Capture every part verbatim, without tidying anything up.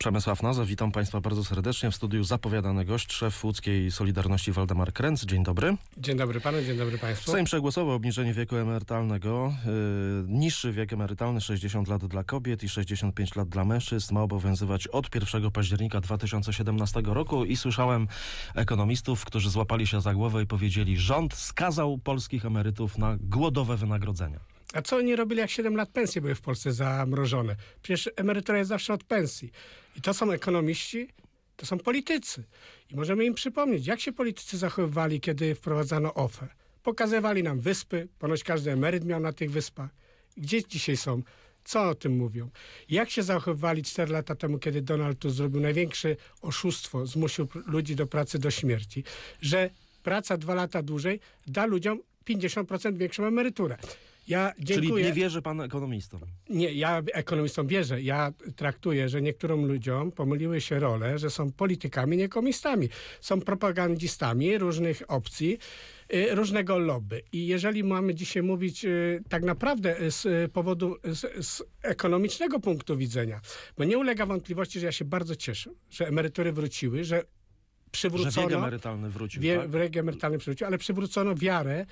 Przemysław Noza, witam Państwa bardzo serdecznie. W studiu zapowiadany gość, szef łódzkiej Solidarności Waldemar Kręc. Dzień dobry. Dzień dobry panu, dzień dobry państwu. Sejm przegłosował obniżenie wieku emerytalnego. Yy, niższy wiek emerytalny sześćdziesiąt lat dla kobiet i sześćdziesiąt pięć lat dla mężczyzn ma obowiązywać od pierwszego października dwa tysiące siedemnastego roku i słyszałem ekonomistów, którzy złapali się za głowę i powiedzieli, rząd skazał polskich emerytów na głodowe wynagrodzenia. A co oni robili, jak siedem lat pensje były w Polsce zamrożone? Przecież emerytura jest zawsze od pensji. I to są ekonomiści, to są politycy. I możemy im przypomnieć, jak się politycy zachowywali, kiedy wprowadzano O F E. Pokazywali nam wyspy, ponoć każdy emeryt miał na tych wyspach. Gdzie dzisiaj są? Co o tym mówią? Jak się zachowywali cztery lata temu, kiedy Donald Tusk zrobił największe oszustwo, zmusił ludzi do pracy do śmierci, że praca dwa lata dłużej da ludziom pięćdziesiąt procent większą emeryturę. Ja dziękuję. Czyli nie wierzy pan ekonomistom? Nie, ja ekonomistom wierzę. Ja traktuję, że niektórym ludziom pomyliły się role, że są politykami, nie ekonomistami. Są propagandzistami różnych opcji, y, różnego lobby. I jeżeli mamy dzisiaj mówić y, tak naprawdę z powodu z, z ekonomicznego punktu widzenia, bo nie ulega wątpliwości, że ja się bardzo cieszę, że emerytury wróciły, że przywrócono... Że wiek emerytalny wrócił, wie, tak? Wiek emerytalny przywrócił, ale przywrócono wiarę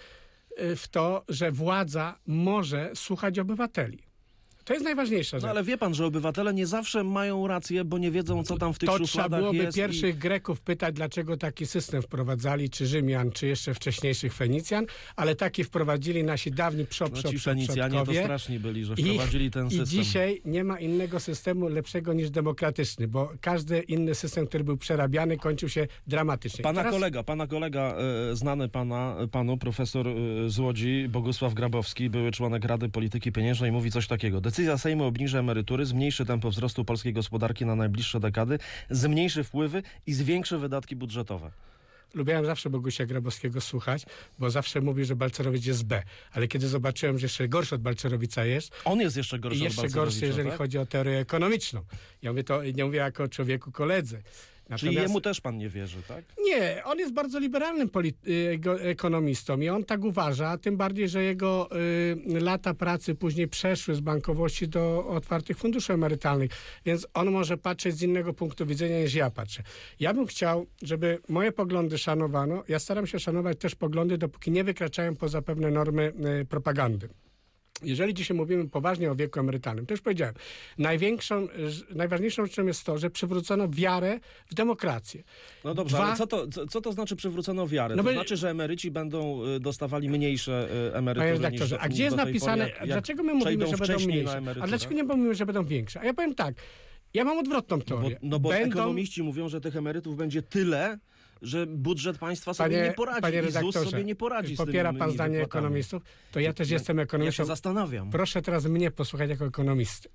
w to, że władza może słuchać obywateli. To jest najważniejsza rzecz. No ale wie pan, że obywatele nie zawsze mają rację, bo nie wiedzą, co tam w tych to szufladach trzeba byłoby jest. pierwszych i... Greków pytać, dlaczego taki system wprowadzali, czy Rzymian, czy jeszcze wcześniejszych Fenicjan, ale taki wprowadzili nasi dawni przod, No przod, ci Fenicjanie to straszni byli, że wprowadzili I, ten I system. dzisiaj nie ma innego systemu lepszego niż demokratyczny, bo każdy inny system, który był przerabiany, kończył się dramatycznie. Pana Teraz... kolega, pana kolega, e, znany pana, panu, profesor e, z Łodzi, Bogusław Grabowski, były członek Rady Polityki Pieniężnej, mówi coś takiego. Decyzja Sejmu obniży emerytury, zmniejszy tempo wzrostu polskiej gospodarki na najbliższe dekady, zmniejszy wpływy i zwiększy wydatki budżetowe. Lubiłem zawsze Bogusia Grabowskiego słuchać, bo zawsze mówi, że Balcerowicz jest B. Ale kiedy zobaczyłem, że jeszcze gorszy od Balcerowica jest... On jest jeszcze gorszy i od jeszcze Balcerowicza, gorszy, jeżeli tak? chodzi o teorię ekonomiczną. Ja mówię to, nie mówię jako człowieku koledze. Czyli Natomiast... jemu też pan nie wierzy, tak? Nie, on jest bardzo liberalnym polity- ekonomistą i on tak uważa, tym bardziej, że jego y, lata pracy później przeszły z bankowości do otwartych funduszy emerytalnych, więc on może patrzeć z innego punktu widzenia niż ja patrzę. Ja bym chciał, żeby moje poglądy szanowano. Ja staram się szanować też poglądy, dopóki nie wykraczają poza pewne normy y, propagandy. Jeżeli dzisiaj mówimy poważnie o wieku emerytalnym, to już powiedziałem, największą, najważniejszą rzeczą jest to, że przywrócono wiarę w demokrację. No dobrze, Dwa... ale co to, co, co to znaczy przywrócono wiarę? No to by... znaczy, że emeryci będą dostawali mniejsze emerytury Panie niż, redaktorze, niż a gdzie jest do tej napisane, pory, jak, jak dlaczego my mówimy, że będą mniejsze? A dlaczego nie mówimy, że będą większe? A ja powiem tak, ja mam odwrotną teorię. No bo, no bo będą... ekonomiści mówią, że tych emerytów będzie tyle, że budżet państwa sobie panie, nie poradzi panie i Z U S sobie nie poradzi popiera z tymi pan zdanie wypłatami. ekonomistów, to ja też jestem ekonomistą. Ja się zastanawiam. Proszę teraz mnie posłuchać jako ekonomisty.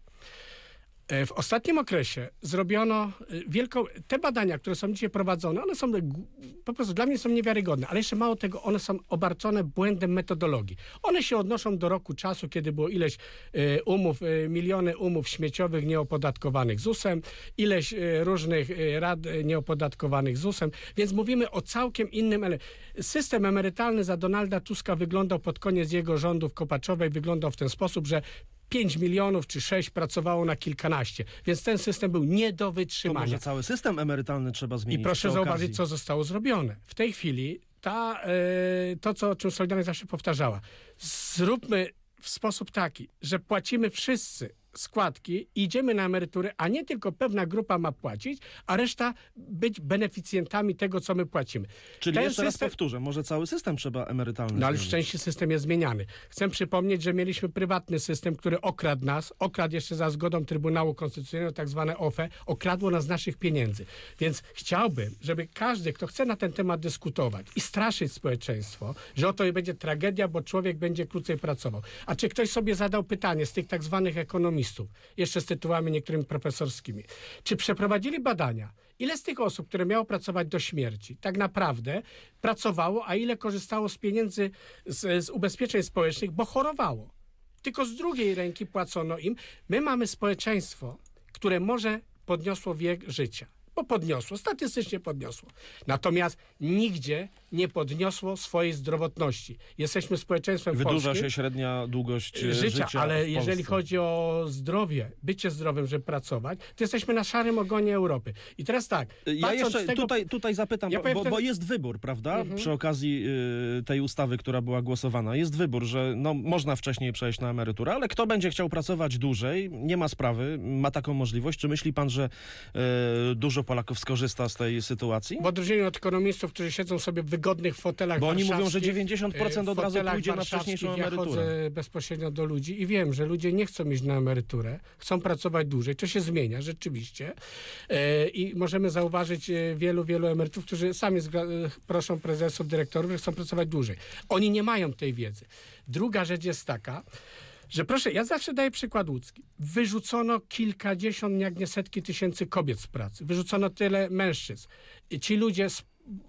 W ostatnim okresie zrobiono wielką... Te badania, które są dzisiaj prowadzone, one są po prostu dla mnie są niewiarygodne, ale jeszcze mało tego, one są obarczone błędem metodologii. One się odnoszą do roku czasu, kiedy było ileś umów, miliony umów śmieciowych nieopodatkowanych Z U S-em, ileś różnych rad nieopodatkowanych Z U S-em, więc mówimy o całkiem innym... System emerytalny za Donalda Tuska wyglądał pod koniec jego rządów Kopaczowej, wyglądał w ten sposób, że pięć milionów czy sześć pracowało na kilkanaście. Więc ten system był nie do wytrzymania. To może cały system emerytalny trzeba zmienić. I proszę zauważyć, co zostało zrobione. W tej chwili ta, yy, to, co, o czym Solidarność zawsze powtarzała. Zróbmy w sposób taki, że płacimy wszyscy składki, idziemy na emeryturę, a nie tylko pewna grupa ma płacić, a reszta być beneficjentami tego, co my płacimy. Czyli Ten jeszcze system... raz powtórzę, może cały system trzeba emerytalny No ale w zmienić. części system jest zmieniany. Chcę przypomnieć, że mieliśmy prywatny system, który okradł nas, okradł jeszcze za zgodą Trybunału Konstytucyjnego, tak zwane O F E, okradło nas z naszych pieniędzy. Więc chciałbym, żeby każdy, kto chce na ten temat dyskutować i straszyć społeczeństwo, że oto będzie tragedia, bo człowiek będzie krócej pracował. A czy ktoś sobie zadał pytanie z tych tak zwanych ekonomistów, jeszcze z tytułami niektórymi profesorskimi, czy przeprowadzili badania, ile z tych osób, które miało pracować do śmierci, tak naprawdę pracowało, a ile korzystało z pieniędzy z, z ubezpieczeń społecznych, bo chorowało. Tylko z drugiej ręki płacono im. My mamy społeczeństwo, które może podniosło wiek życia. Bo podniosło, statystycznie podniosło. Natomiast nigdzie nie podniosło swojej zdrowotności. Jesteśmy społeczeństwem Wydłuża polskim. się średnia długość e, Życia, życia ale w jeżeli Polsce. chodzi o zdrowie, bycie zdrowym, żeby pracować, to jesteśmy na szarym ogonie Europy. I teraz tak, Ja patrząc jeszcze z tego... tutaj, tutaj zapytam, Ja bo, powiem bo, wtedy- bo jest wybór, prawda? Mhm. Przy okazji y, tej ustawy, która była głosowana. Jest wybór, że no, można wcześniej przejść na emeryturę, ale kto będzie chciał pracować dłużej, nie ma sprawy, ma taką możliwość. Czy myśli pan, że y, dużo Polaków skorzysta z tej sytuacji? W odróżnieniu od ekonomistów, którzy siedzą sobie w wygodnych fotelach Bo oni mówią, że warszawskich, dziewięćdziesiąt procent e, od razu fotelach pójdzie na warszawskich, wcześniejszą Ja emeryturę. chodzę bezpośrednio do ludzi i wiem, że ludzie nie chcą iść na emeryturę, chcą pracować dłużej. To się zmienia rzeczywiście. E, I możemy zauważyć e, wielu, wielu emerytów, którzy sami zga- e, proszą prezesów, dyrektorów, że chcą pracować dłużej. Oni nie mają tej wiedzy. Druga rzecz jest taka, że proszę, ja zawsze daję przykład łódzki. Wyrzucono kilkadziesiąt, jak nie setki tysięcy kobiet z pracy. Wyrzucono tyle mężczyzn. I ci ludzie z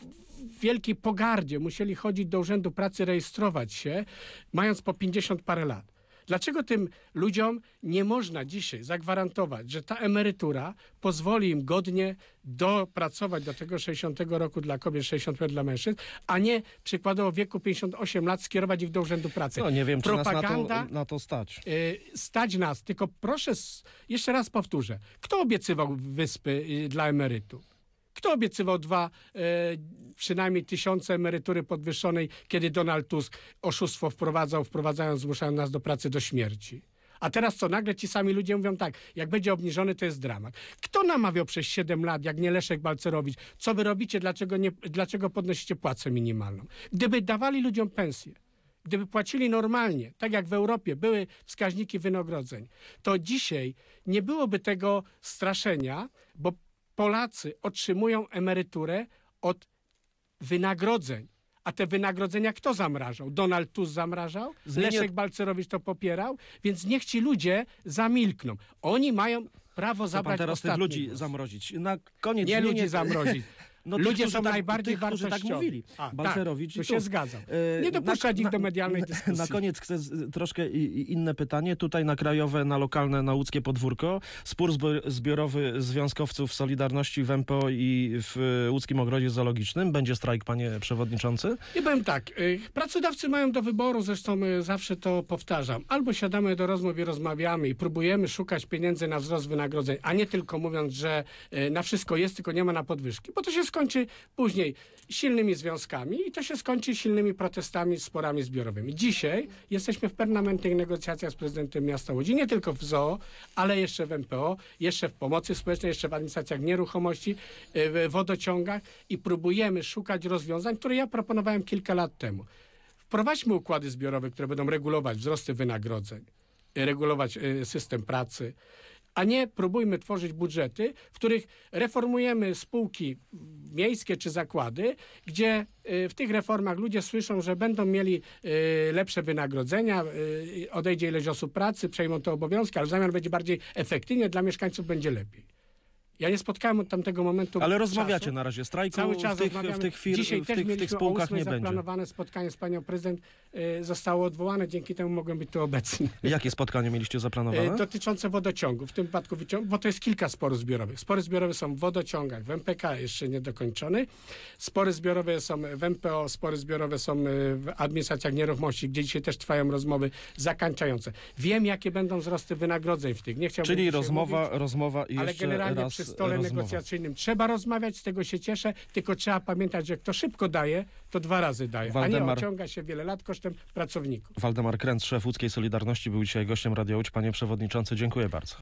w wielkiej pogardzie musieli chodzić do urzędu pracy, rejestrować się, mając po pięćdziesiąt parę lat. Dlaczego tym ludziom nie można dzisiaj zagwarantować, że ta emerytura pozwoli im godnie dopracować do tego sześćdziesiątego roku dla kobiet, sześćdziesiąt pięć dla mężczyzn, a nie przykładowo w wieku pięćdziesiąt osiem lat skierować ich do urzędu pracy. No nie wiem, czy nas na Propaganda, to, na to stać. y, stać nas, tylko proszę, s- jeszcze raz powtórzę, kto obiecywał wyspy y, dla emerytów? Kto obiecywał dwa e, przynajmniej tysiące emerytury podwyższonej, kiedy Donald Tusk oszustwo wprowadzał, wprowadzając, zmuszając nas do pracy do śmierci? A teraz co? Nagle ci sami ludzie mówią tak, jak będzie obniżony, to jest dramat. Kto namawiał przez siedem lat, jak nie Leszek Balcerowicz? Co wy robicie? Dlaczego, nie, dlaczego podnosicie płacę minimalną? Gdyby dawali ludziom pensję, gdyby płacili normalnie, tak jak w Europie były wskaźniki wynagrodzeń, to dzisiaj nie byłoby tego straszenia, bo Polacy otrzymują emeryturę od wynagrodzeń. A te wynagrodzenia kto zamrażał? Donald Tusk zamrażał? Zmienię- Leszek Balcerowicz to popierał? Więc niech ci ludzie zamilkną. Oni mają prawo Chce pan zabrać teraz tych ostatni ludzi głos. zamrozić. Na koniec Nie zmienię- ludzi zamrozić. No tych, Ludzie którzy są tak, najbardziej tych, którzy tak wartościowi. mówili. A, Balcerowicz tak, i tu się Tusk. zgadzam. E, Nie dopuszczać ich do medialnej na, dyskusji. Na koniec chcę z, troszkę i, i inne pytanie. Tutaj na krajowe, na lokalne, na łódzkie podwórko. Spór zbo- zbiorowy związkowców Solidarności w M P O i w Łódzkim Ogrodzie Zoologicznym. Będzie strajk, panie przewodniczący? I powiem tak, y, pracodawcy mają do wyboru, zresztą y, zawsze to powtarzam, albo siadamy do rozmów i rozmawiamy i próbujemy szukać pieniędzy na wzrost wynagrodzeń, a nie tylko mówiąc, że y, na wszystko jest, tylko nie ma na podwyżki, bo to się skończy później silnymi związkami i to się skończy silnymi protestami, sporami zbiorowymi. Dzisiaj jesteśmy w permanentnych negocjacjach z prezydentem miasta Łodzi, nie tylko w Z O O, ale jeszcze w M P O, jeszcze w pomocy społecznej, jeszcze w administracjach nieruchomości, y, w wodociągach i próbujemy szukać rozwiązań, które ja proponowałem kilka lat temu. Wprowadźmy układy zbiorowe, które będą regulować wzrosty wynagrodzeń, y, regulować y, system pracy, a nie próbujmy tworzyć budżety, w których reformujemy spółki miejskie czy zakłady, gdzie y, w tych reformach ludzie słyszą, że będą mieli y, lepsze wynagrodzenia, y, odejdzie ileś osób pracy, przejmą te obowiązki, ale w zamian będzie bardziej efektywnie, dla mieszkańców będzie lepiej. Ja nie spotkałem od tamtego momentu Ale rozmawiacie czasu. na razie. Strajku Cały czas w tych, rozmawiamy. w tych, fir- Dzisiaj w też tych, w mieliśmy tych spółkach o ósmej nie będzie. zaplanowane spotkanie z panią prezydent. Y, zostało odwołane, dzięki temu mogłem być tu obecny. Jakie spotkanie mieliście zaplanowane? E, dotyczące wodociągu. W tym wypadku wyciąg, bo to jest kilka sporów zbiorowych. Spory zbiorowe są w wodociągach, w M P K jeszcze niedokończony. Spory zbiorowe są w M P O, spory zbiorowe są e, w administracjach nieruchomości, gdzie dzisiaj też trwają rozmowy zakańczające. Wiem, jakie będą wzrosty wynagrodzeń w tych. Nie chciałbym Czyli dzisiaj rozmowa, mówić, rozmowa i ale jeszcze generalnie raz przy stole rozmowa. negocjacyjnym trzeba rozmawiać, z tego się cieszę, tylko trzeba pamiętać, że kto szybko daje, to dwa razy daje, a Waldemar- nie ociąga się wiele lat kosztem pracowników. Waldemar Kręc, szef Łódzkiej Solidarności, był dzisiaj gościem Radia Łódź. Panie przewodniczący, dziękuję bardzo.